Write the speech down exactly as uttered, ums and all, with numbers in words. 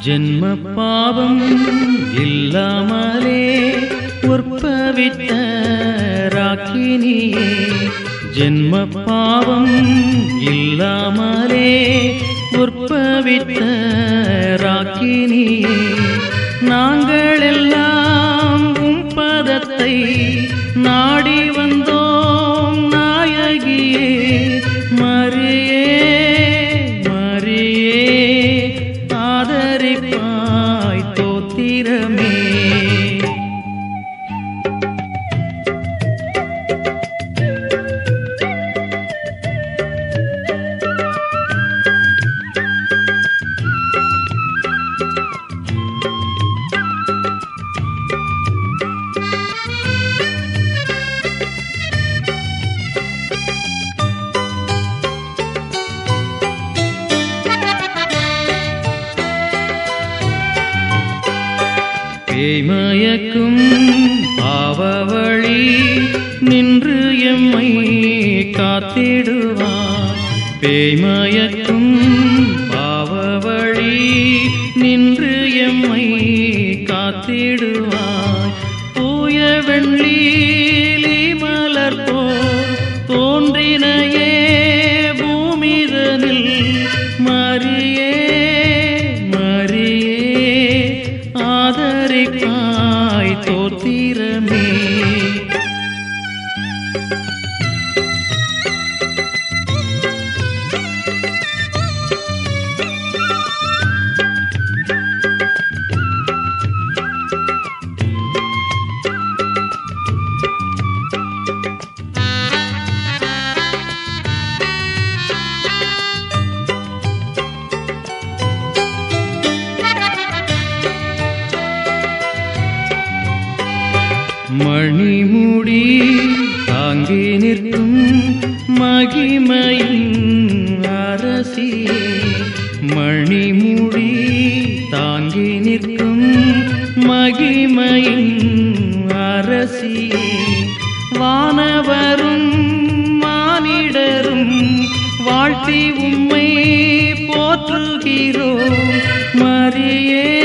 ஜென்ம பாவம் இல்லாமலே உற்பவித்த ராக்கினியே, ஜென்ம பாவம் இல்லாமலே உற்பவித்த ராக்கினியே, நாங்கள் எல்லாம் உம் பதத்தை நாடி வந்தோம் நாயகியே. மரியே மரியே ஆதரிப்பாய் தோத்திரமே. பேய்மயக்கும் பாவவழி நின்று எம்மை காத்திடுவார், பேய்மயக்கும் பாவவழி நின்று எம்மை காத்திடுவார். தூய வெள்ளீலி மலர் போல் தோன்றினையே பூமிதனில், மரியே மரியே ஆதரிப்பாய் தோத்திரமே. மணிமுடி தாங்கி நிற்கும் மகிமையின் அரசியே, மணிமுடி தாங்கி நிற்கும் மகிமையின் அரசியே, வானவரும் மானிடரும் வாழ்த்தி உம்மை போற்றுகிறோம். மரியே